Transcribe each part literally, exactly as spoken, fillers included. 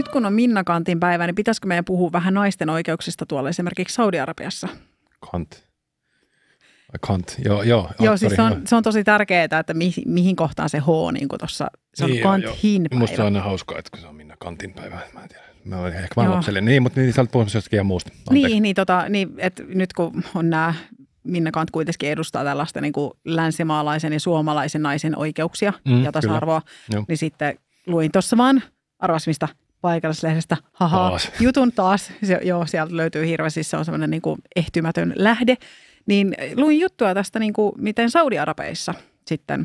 kun on Minna Canthin päivä, niin pitäisikö meidän puhua vähän naisten oikeuksista tuolla esimerkiksi Saudi-Arabiassa? Kant. Kant, joo, joo. Joo, siis se on, se on tosi tärkeää, että mi, mihin kohtaan se H niin kuin tuossa, se on niin, Canthin päivä. Musta se on aina hauskaa, että kun se on Minna Canthin päivä, mä en tiedä. Mä olen ehkä vaan lapsellinen. Niin, mutta niin, sä olet puhunut jostakin ihan muusta. Anteeksi. Niin, niin, tota, niin että nyt kun on nämä, Minna Canth kuitenkin edustaa tällaista niin kuin länsimaalaisen ja suomalaisen naisen oikeuksia mm, ja tasa-arvoa, kyllä. Niin sitten luin tuossa vaan arvasmista paikallislehdestä, haha, taas. jutun taas. Se, joo, sieltä löytyy hirveä, siis se on semmoinen niin kuin ehtymätön lähde. Niin luin juttua tästä, niin kuin, miten Saudi-Arabeissa sitten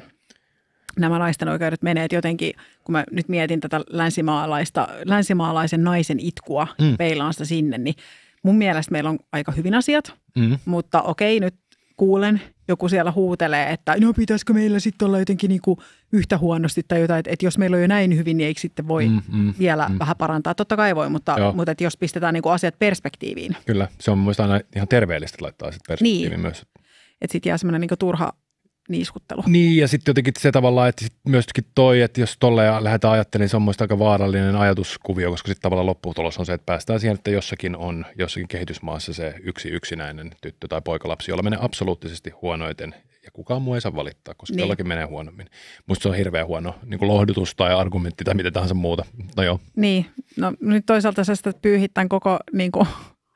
nämä naisten oikeudet menee. Jotenkin, kun mä nyt mietin tätä länsimaalaista, länsimaalaisen naisen itkua, mm. peilaan sitä sinne, niin mun mielestä meillä on aika hyvin asiat. Mm. Mutta okei, nyt kuulen, joku siellä huutelee, että no pitäisikö meillä sitten olla jotenkin niinku yhtä huonosti tai jotain, että, että jos meillä on jo näin hyvin, niin eikö sitten voi mm, mm, vielä mm. vähän parantaa. Totta kai voi, mutta, mutta että jos pistetään niinku asiat perspektiiviin. Kyllä, se on mun mielestä aina ihan terveellistä laittaa asiat perspektiiviin niin. myös. Että sitten jää semmoinen niinku turha niiskuttelu. Niin, ja sitten jotenkin se tavallaan, että myöskin toi, että jos tolleen lähdetään ajattelemaan, niin se on mun aika vaarallinen ajatuskuvio, koska sitten tavallaan lopputulos on se, että päästään siihen, että jossakin on jossakin kehitysmaassa se yksi yksinäinen tyttö tai poikalapsi, jolla menee absoluuttisesti huonoiten, ja kukaan muu ei saa valittaa, koska niin. jollakin menee huonommin. Musta se on hirveän huono niin kuin lohdutus tai argumentti tai mitä tahansa muuta. No joo. Niin, no nyt toisaalta sä sitä pyyhit tämän koko niin kuin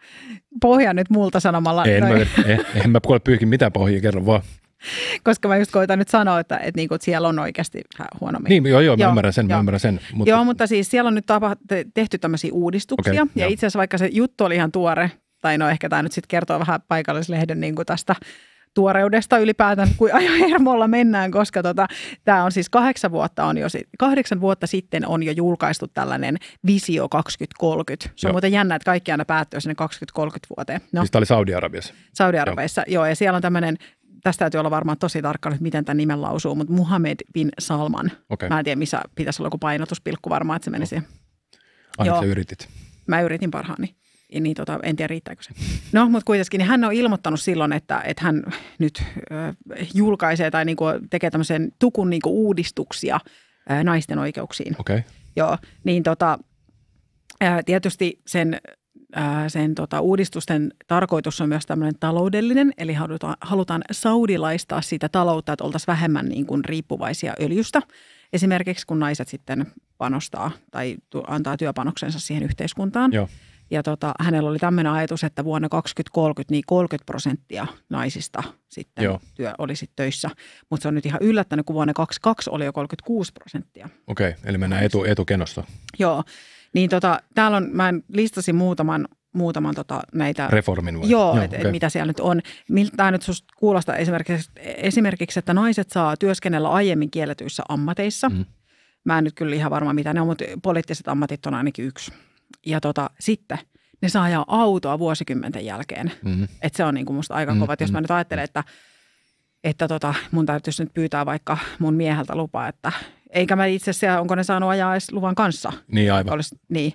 pohjan nyt multa sanomalla. En, mä, en, en mä kuule pyyhkin mitään pohjia, kerran vaan. Koska mä just koitan nyt sanoa, että, että, niinku, että siellä on oikeasti huonommin. Niin, joo, joo, mä joo, ymmärrän sen, joo. mä ymmärrän sen. Mutta... Joo, mutta siis siellä on nyt tapa, tehty tämmöisiä uudistuksia. Okay, ja joo. itse asiassa vaikka se juttu oli ihan tuore, tai no ehkä tämä nyt sitten kertoo vähän paikallislehden niin kuin tästä tuoreudesta ylipäätään, kuin ajan hermolla mennään, koska tota, tämä on siis kahdeksan vuotta, on jo, kahdeksan vuotta sitten on jo julkaistu tällainen Visio kaksituhattakolmekymmentä. Se on joo. muuten jännä, että kaikki aina päättyy sinne kaksituhattakolmekymmentä vuoteen. No, siis tämä oli Saudi-Arabiassa. Saudi-Arabiassa, joo. joo, ja siellä on tämmöinen, tästä täytyy olla varmaan tosi tarkka, että miten tämän nimen lausuu, mutta Muhammed bin Salman. Okay. Mä en tiedä, missä pitäisi olla joku painotuspilkku varmaan, että se menisi. No. Aina sä yritit. Mä yritin parhaani. Niin tota, en tiedä riittääkö se. No, mutta kuitenkin niin hän on ilmoittanut silloin, että, että hän nyt äh, julkaisee tai niinku tekee tämmöisen tukun niinku uudistuksia äh, naisten oikeuksiin. Okei. Okay. Joo, niin tota, äh, tietysti sen, äh, sen tota, uudistusten tarkoitus on myös tämmöinen taloudellinen, eli halutaan, halutaan saudilaistaa sitä taloutta, että oltaisiin vähemmän niin kuin riippuvaisia öljystä. Esimerkiksi kun naiset sitten panostaa tai antaa työpanoksensa siihen yhteiskuntaan. Joo. Ja tota, hänellä oli tämmöinen ajatus, että vuonna kaksituhattakolmekymmentä niin kolmekymmentä prosenttia naisista sitten työ olisi töissä. Mutta se on nyt ihan yllättänyt, kun vuonna kaksituhattakaksikymmentäkaksi oli jo kolmekymmentäkuusi prosenttia. Okei, eli mennään etu, etukenosta. Joo, niin tota, täällä on, mä listasin muutaman, muutaman tota näitä. Reformin vai? Joo, joo että okay. et mitä siellä nyt on. Miltä tämä nyt susta kuulostaa esimerkiksi, esimerkiksi, että naiset saa työskennellä aiemmin kielletyissä ammateissa. Mm. Mä en nyt kyllä ihan varma mitä ne on, mutta poliittiset ammatit on ainakin yksi. Ja tota, sitten ne saa ajaa autoa vuosikymmenten jälkeen. Mm-hmm. Että se on niin kuin musta aika kova. Mm-hmm. Jos mä nyt ajattelen, että, että tota, mun täytyisi nyt pyytää vaikka mun mieheltä lupaa, että eikä mä itse asiassa, onko ne saanut ajaa edes luvan kanssa. Niin aivan. Olisi, niin.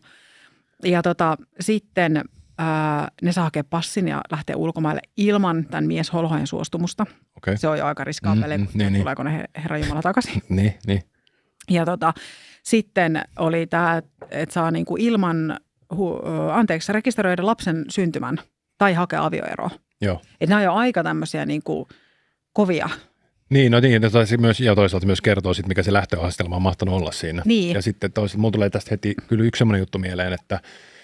Ja tota, sitten ää, ne saa hakea passin ja lähteä ulkomaille ilman tämän miesholhojen suostumusta. Okay. Se on jo aika riskaapeli, mm-hmm. niin, tuleeko niin. ne Herran Jumala takaisin. niin, niin. Ja tota, sitten oli tämä, että saa niinku ilman, hu, anteeksi, rekisteröidä lapsen syntymän tai hakea avioeroa. Joo. Että nämä on jo aika tämmöisiä niinku kovia. Niin, no niin, ja, myös, ja toisaalta myös kertoo sit, mikä se lähtöastelma on mahtanut olla siinä. Niin. Ja sitten toisaalta mun tulee tästä heti kyllä yksi semmoinen juttu mieleen, että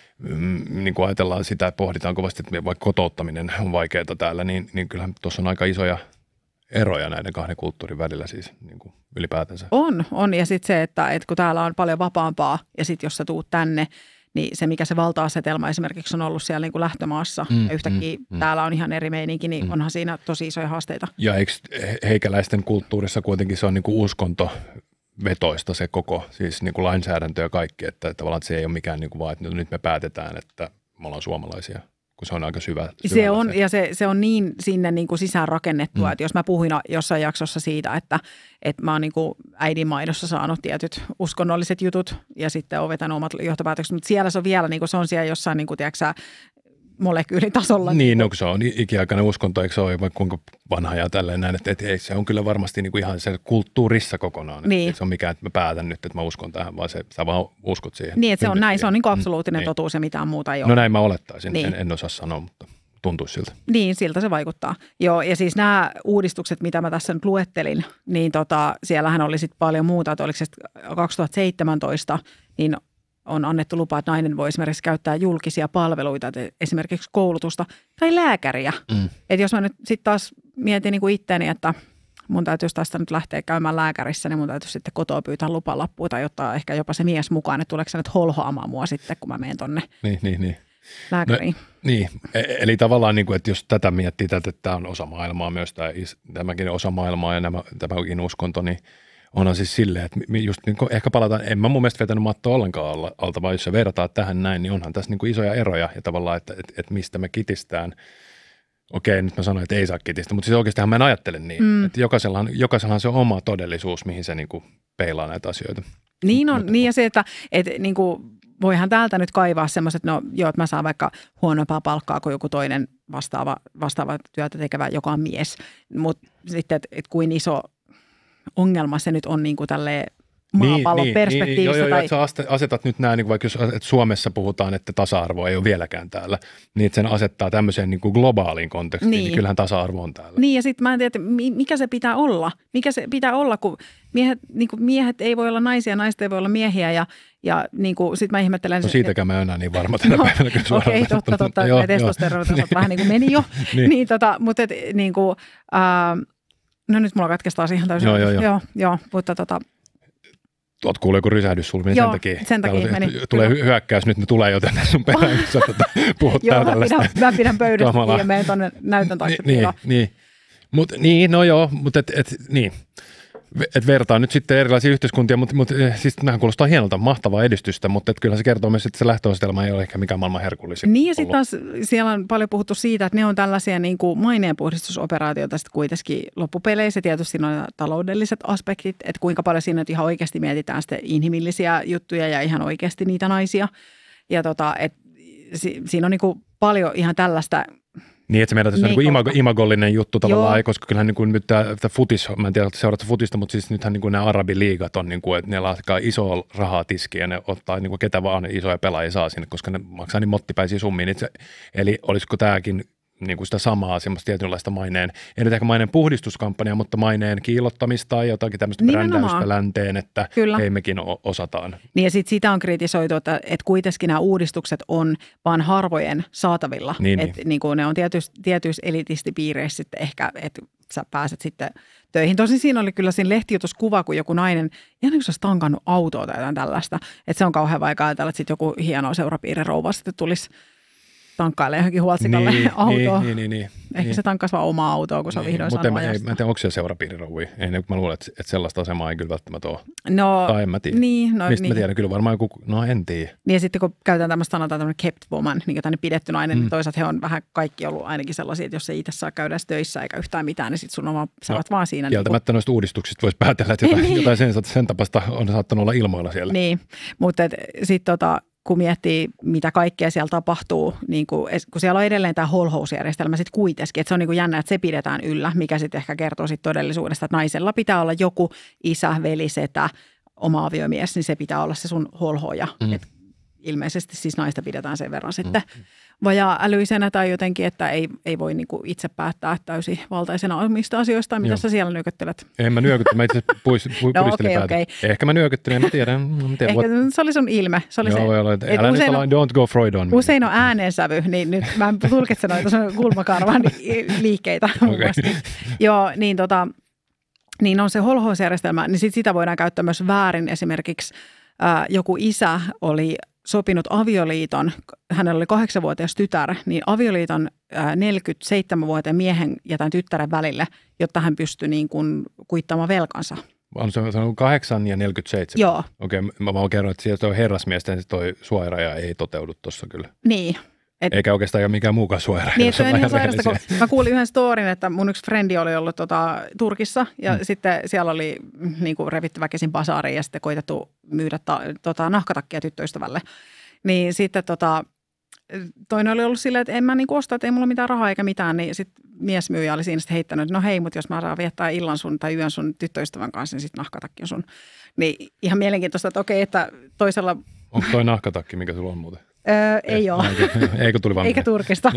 mm, niin kuin ajatellaan sitä, että pohditaan kovasti, että vaikka kotouttaminen on vaikeaa täällä, niin, niin kyllähän tuossa on aika isoja eroja näiden kahden kulttuurin välillä siis niin kuin ylipäätänsä. On, on. Ja sitten se, että, että kun täällä on paljon vapaampaa ja sitten jos sä tuut tänne, niin se mikä se valta-asetelma esimerkiksi on ollut siellä niin kuin lähtömaassa mm, ja yhtäkkiä mm, täällä on ihan eri meininki, niin mm. onhan siinä tosi isoja haasteita. Ja eikö heikäläisten kulttuurissa kuitenkin se on niin kuin uskonto vetoista se koko, siis niin kuin lainsäädäntö ja kaikki, että tavallaan se ei ole mikään niin kuin vaan, että nyt me päätetään, että me ollaan suomalaisia. Kun se on aika syvä. Se on, se. Ja se, se on niin sinne niin kuin sisään rakennettua, mm. että jos mä puhuin jossain jaksossa siitä, että, että mä oon niin kuin äidinmaidossa saanut tietyt uskonnolliset jutut ja sitten oon vetänyt omat johtopäätökset, mutta siellä se on vielä, niin kuin se on siellä jossain, niin kuin, tiedätkö, molekyylitasolla. Niin, no kun se on ikiaikainen uskonto, eikö se ole vaikka kuinka vanha ja tälleen näin, että, että ei, se on kyllä varmasti niin kuin ihan se kulttuurissa kokonaan. Niin. Että se on mikään, että mä päätän nyt, että mä uskon tähän, vaan se, sä vaan uskot siihen. Niin, että se on näin, se on niin kuin absoluuttinen mm, totuus ja mitään muuta ei ole. No näin mä olettaisin, niin. en, en osaa sanoa, mutta tuntuisi siltä. Niin, siltä se vaikuttaa. Joo, ja siis nämä uudistukset, mitä mä tässä nyt luettelin, niin tota, siellähän oli sitten paljon muuta, että oliko se kaksituhattaseitsemäntoista, niin on annettu lupa, että nainen voi esimerkiksi käyttää julkisia palveluita, esimerkiksi koulutusta tai lääkäriä. Mm. Että jos mä nyt sitten taas mietin niin kuin itteeni, että mun täytyisi tästä nyt lähteä käymään lääkärissä, niin mun täytyisi sitten kotoa pyytää lupalappua tai ottaa ehkä jopa se mies mukaan, että tuleeko se nyt holhoamaan mua sitten, kun mä menen tonne niin, niin, niin. lääkäriin. No, niin, eli tavallaan niin kuin, että jos tätä miettii, että tämä on osa maailmaa myös, tämä, tämäkin osa maailmaa ja nämä, tämäkin uskonto, niin onhan siis silleen, että just niin kuin ehkä palataan, en mä mun mielestä vetänyt mattoa ollenkaan alta, vaan jos se verrataan tähän näin, niin onhan tässä niin kuin isoja eroja ja tavallaan, että, että, että mistä me kitistään. Okei, nyt mä sanoin, että ei saa kitistä, mutta siis oikeastaan mä en ajattele niin, mm. että jokaisellahan, jokaisellahan se on oma todellisuus, mihin se niin kuin peilaa näitä asioita. Niin on, mutta, niin ja se, että, että niin kuin voihan täältä nyt kaivaa semmoiset, no joo, että mä saan vaikka huonompaa palkkaa kuin joku toinen vastaava, vastaava työtä tekevä, joka on mies, mutta sitten, että, että kuin iso ongelma se nyt on niin kuin tälleen maapallon niin, perspektiivistä. Niin, joo, joo, tai... että sä asetat nyt nämä, niin vaikka jos että Suomessa puhutaan, että tasa-arvo ei ole vieläkään täällä, niin että sen asettaa tämmöiseen niin kuin globaaliin kontekstiin, niin. niin kyllähän tasa-arvo on täällä. Niin ja sitten mä en tiedä, mikä se pitää olla. Mikä se pitää olla, kun miehet, niin kuin miehet ei voi olla naisia, naiset ei voi olla miehiä ja, ja niin kuin sitten mä ihmettelen. No siitäkään mä en enää niin varma tänä no, päivänä kyllä suoraan. Okei, okay, totta, totta. Ne testosteronit vähän niin kuin meni jo. niin. niin tota, mutta et, niin kuin, äh, no nyt mulla katkestaa siihen täysin. Joo, joo, joo. joo, joo mutta tota. Tuot kuulee joku rysähdys sulla, niin joo, sen takia, sen takia meni. Tulee hy- hyökkäys, nyt ne tulee joten sun perään, kun sä tota, puhut joo, täällä tällaista. Joo, mä pidän pöydästä ja menen tuonne näytön taakse. Niin, niin. Mut, niin, no joo, mutta et, et, niin. Et vertaa nyt sitten erilaisia yhteiskuntia, mutta, mutta siis nämähän kuulostaa hienolta, mahtavaa edistystä, mutta et kyllä se kertoo myös, että se lähtöasetelma ei ole ehkä mikään maailman herkullisin. Niin ja sitten taas siellä on paljon puhuttu siitä, että ne on tällaisia niin kuin maineenpuhdistusoperaatioita sitten kuitenkin loppupeleissä. Tietysti on taloudelliset aspektit, että kuinka paljon siinä nyt ihan oikeasti mietitään sitten inhimillisiä juttuja ja ihan oikeasti niitä naisia. Ja tota, et, si, siinä on niin kuin paljon ihan tällaista. Niin, että se meidän tässä on niin imago, imagollinen juttu tavallaan, joo. Koska kyllähän niin kuin nyt tämä, tämä futis, mä en tiedä, että seuraat futista, mutta siis nythän niin kuin nämä arabiliigat on, niin kuin, että ne laskaa isoa rahaa tiskiä ja ne ottaa niin kuin ketä vaan isoja pelaajia saa sinne, koska ne maksaa niin mottipäisiä summia. Eli olisiko tämäkin niin kuin sitä samaa, semmoista tietynlaista maineen, ei nyt ehkä maineen puhdistuskampanja, mutta maineen kiillottamista tai jotakin tämmöistä brändäystä länteen, että kyllä. Hei mekin osataan. Niin ja sitten sitä on kritisoitu, että, että kuitenkin nämä uudistukset on vaan harvojen saatavilla. Niin, että niin. Niin kuin ne on tietysti, tietyissä elitistipiireissä sitten ehkä, että sä pääset sitten töihin. Tosin siinä oli kyllä siinä lehtijutuskuva, kun joku nainen, ihan niin kuin se olisi tankannut autoa tai jotain tällaista. Että se on kauhean vaikea ajatella, että sitten joku hieno seurapiirin rouva sitten tulisi tankkailee johonkin huoltsikalle niin, autoa. Niin, niin, niin, Ehkä niin. se tankkasi vaan omaa autoa, kun se on niin, vihdoin saanut ajasta. Mä en tiedä, onko siellä seurapiirirouvia. Ei, mä luulen, että, että sellaista asemaa ei kyllä välttämättä ole. No, tai en mä tiedä. Niin, no, mistä niin. mä tiedän? Kyllä varmaan joku, no en tiedä. Niin ja sitten kun käytetään tämmöistä sanotaan tämmöinen kept woman, niin tänne pidetty nainen, mm. niin toisaalta he on vähän kaikki ollut ainakin sellaisia, että jos ei itse saa käydä töissä eikä yhtään mitään, niin sitten sun on vaan, sä oot no, vaan siinä. Kieltämättä niin noista uudistuksista voisi päätellä, että jotain, niin. jotain sen, sen tapasta on saattanut olla ilmoilla siellä. Niin, mutta sitten tota, kun miettii, mitä kaikkea siellä tapahtuu, niin kun, kun siellä on edelleen tämä holhousjärjestelmä sitten kuitenkin, että se on niin kuin jännä, että se pidetään yllä, mikä sitten ehkä kertoo sit todellisuudesta, että naisella pitää olla joku isä, veli, setä, oma aviomies, niin se pitää olla se sun holhoja. Mm. Et ilmeisesti siis naista pidetään sen verran sitten mm. vajaa älyisenä tai jotenkin, että ei, ei voi niinku itse päättää täysivaltaisena omista asioista. Mitä sä siellä nyökyttelet? En mä nyökyttele, mä itse puistelin no, okay, päätä. Okay. Ehkä mä nyökyttelen, en mä tiedä. En tiedä. Ehkä what... se oli sun ilme. Se oli joo, se, joo, älä nyt ala, don't go Freud on. Usein on äänensävy, niin nyt mä en tulkitse noita kulmakarvan liikkeitä. Okay. Joo, niin tota, niin on se holhousjärjestelmä, niin sit sitä voidaan käyttää myös väärin. Esimerkiksi äh, joku isä oli sopinut avioliiton, hänellä oli kahdeksanvuotias tytär, niin avioliiton neljäkymmentäseitsemänvuotiaan miehen ja tämän tyttären välille, jotta hän pystyi niin kuin kuittaamaan velkansa. On se sanonut kahdeksan ja neljäkymmentäseitsemän? Joo. Okei, okay, mä vaan kerron, että sieltä on herrasmiesten, niin toi suojaraja ei toteudu tuossa kyllä. Niin. Et, eikä oikeastaan ole mikään muukaan suojaraja. Niin, että ihan sairasta, kun mä kuulin yhden storin, että mun yksi frendi oli ollut tota, Turkissa ja hmm. sitten siellä oli niin kuin revitty väkisin basaariin ja sitten koitettu myydä ta, tota, nahkatakkia tyttöystävälle. Niin sitten tota, toinen oli ollut silleen, että en mä niinku osta, että ei mulla mitään rahaa eikä mitään, niin sitten miesmyyjä oli siinä sitten heittänyt, että no hei, mutta jos mä saan viettää illan sun tai yön sun tyttöystävän kanssa, niin sitten nahkatakki on sun. Niin ihan mielenkiintoista, että okei, että toisella... Onko toi nahkatakki, mikä sulla on muuten? Öö, ei eh, ole. Eikö tuli vaan eikä Turkista.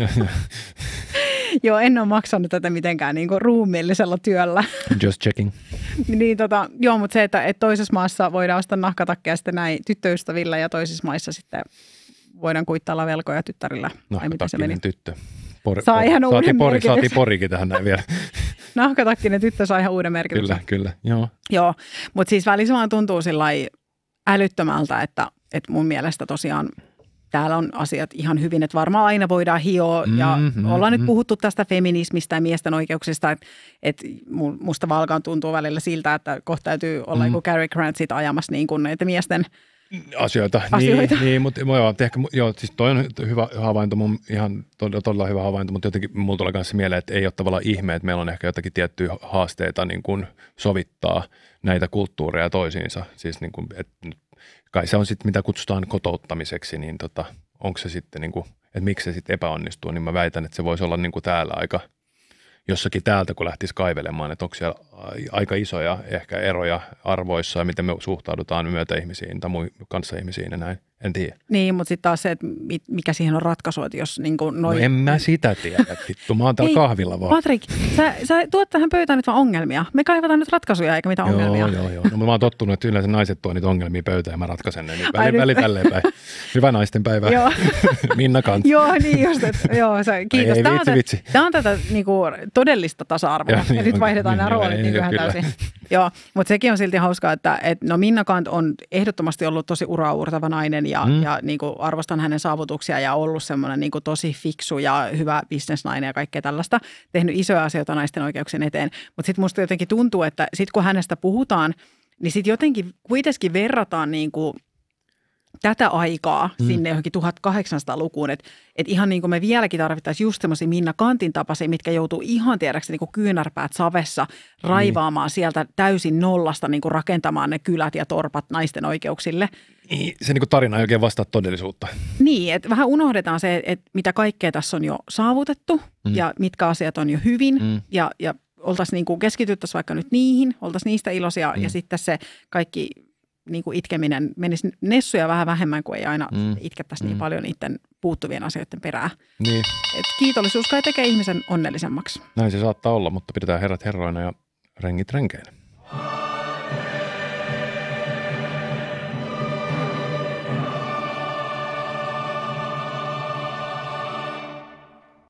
Joo, en ole maksanut tätä mitenkään niin kuin ruumiillisella työllä. Just checking. niin, tota, joo, mutta se, että, että toisessa maassa voidaan ostaa nahkatakkeja sitten näin tyttöystävillä ja toisissa maissa sitten voidaan kuittailla velkoja tyttärillä. Nahkatakkinen tyttö. Por, saa por, ihan uuden pori, saatiin porikin tähän näin vielä. Nahkatakkinen tyttö saa ihan uuden merkityksen. Kyllä, kyllä, joo. Joo, mutta siis välissä vaan tuntuu sillai älyttömältä, että, että mun mielestä tosiaan täällä on asiat ihan hyvin, että varmaan aina voidaan hioa ja mm, ollaan mm, nyt puhuttu tästä feminismistä ja miesten oikeuksista, että, että musta valkaan tuntuu välillä siltä, että kohta täytyy olla mm. joku Cary Grant siitä ajamassa niin kuin näitä miesten asioita. asioita. Niin, niin mutta joo, ehkä, joo, siis toi on hyvä havainto, mun ihan todella, todella hyvä havainto, mutta jotenkin mulla tulee myös mieleen, että ei ole tavallaan ihme, että meillä on ehkä jotakin tiettyjä haasteita niin kuin sovittaa näitä kulttuureja toisiinsa. Siis niin kuin, että kai se on sitten, mitä kutsutaan kotouttamiseksi, niin tota, onko se sitten, niin kuin, että miksi se sitten epäonnistuu, niin mä väitän, että se voisi olla niin kuin täällä aika, jossakin täältä, kun lähtisi kaivelemaan, että onko siellä aika isoja ehkä eroja arvoissa ja miten me suhtaudutaan myötäihmisiin tai muihin kanssaihmisiin ja näin. En tiedä. Niin, mutta sitten taas se, että mikä siihen on ratkaisu, että jos niin kuin noi... No en mä sitä tiedä, vittu. Mä oon täällä kahvilla vaan. Patrick, sä, sä tuot tähän pöytään nyt vaan ongelmia. Me kaivataan nyt ratkaisuja eikä mitään joo, ongelmia. Joo, joo, no mä oon tottunut, että yleensä naiset tuo niitä ongelmia pöytään ja mä ratkaisen ne. Niin väli, väli tälleen päin. Hyvää naisten päivää. Joo. Minna Kant. Joo, niin just. Että, joo, se, kiitos. Ei, tämä, vitsi, on vitsi. tämä on tätä niin kuin, todellista tasa-arvoa. Ja, ja niin, nyt vaihdetaan niin, nämä roolit niin ihan täysin. Joo, mutta sekin on silti hauskaa, että, että no Minna Kant on ehdottomasti ollut tosi uraurtava nainen ja, mm. ja niin kuin arvostan hänen saavutuksia ja ollut semmoinen niin kuin tosi fiksu ja hyvä bisnesnainen ja kaikkea tällaista. Tehnyt isoja asioita naisten oikeuksien eteen. Mutta sitten musta jotenkin tuntuu, että sitten kun hänestä puhutaan, niin sitten jotenkin kuitenkin verrataan niin kuin tätä aikaa mm. sinne johonkin tuhatkahdeksansataalukuun, että et ihan niin kuin me vieläkin tarvittaisiin just semmoisia Minna Kantin tapaisia, mitkä joutuu ihan tiedäksi niin kuin kyynärpäät savessa raivaamaan mm. sieltä täysin nollasta niin kuin rakentamaan ne kylät ja torpat naisten oikeuksille. Niin, se niin kuin tarina ei oikein vastaa todellisuutta. Niin, että vähän unohdetaan se, että mitä kaikkea tässä on jo saavutettu mm. ja mitkä asiat on jo hyvin mm. ja, ja oltaisiin niin kuin keskityttäisiin vaikka nyt niihin, oltaisiin niistä iloisia mm. ja sitten se kaikki niin kuin itkeminen menisi nessuja vähän vähemmän, kuin ei aina mm. itkettäisi mm. niin paljon niiden puuttuvien asioiden perään. Niin. Et kiitollisuus kai tekee ihmisen onnellisemmaksi. Näin se saattaa olla, mutta pidetään herrat herroina ja rengit renkeinä.